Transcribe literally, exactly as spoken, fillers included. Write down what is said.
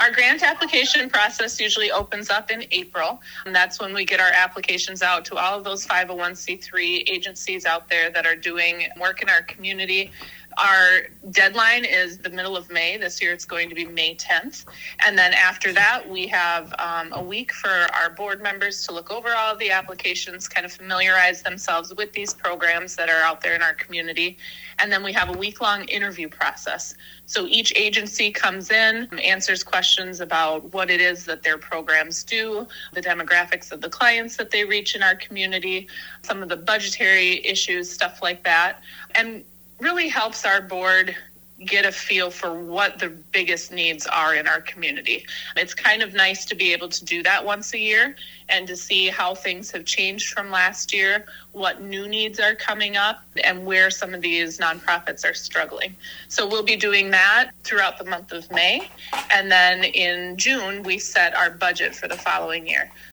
Our grant application process usually opens up in April, and that's when we get our applications out to all of those five oh one c three agencies out there that are doing work in our community. Our deadline is the middle of May. This year it's going to be May tenth. And then after that, we have um, a week for our board members to look over all of the applications, kind of familiarize themselves with these programs that are out there in our community. And then we have a week-long interview process. So each agency comes in, answers questions about what it is that their programs do, the demographics of the clients that they reach in our community, some of the budgetary issues, stuff like that. And really helps our board get a feel for what the biggest needs are in our community. It's kind of nice to be able to do that once a year and to see how things have changed from last year, what new needs are coming up, and where some of these nonprofits are struggling. So we'll be doing that throughout the month of May. And then in June, we set our budget for the following year.